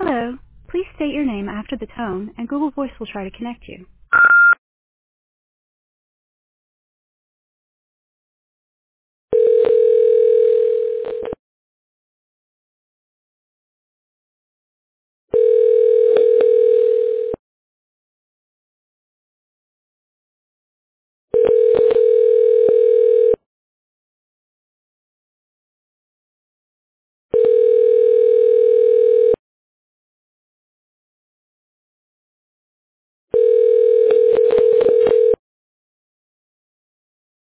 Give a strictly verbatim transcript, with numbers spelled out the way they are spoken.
Hello. Please state your name after the tone, and Google Voice will try to connect you.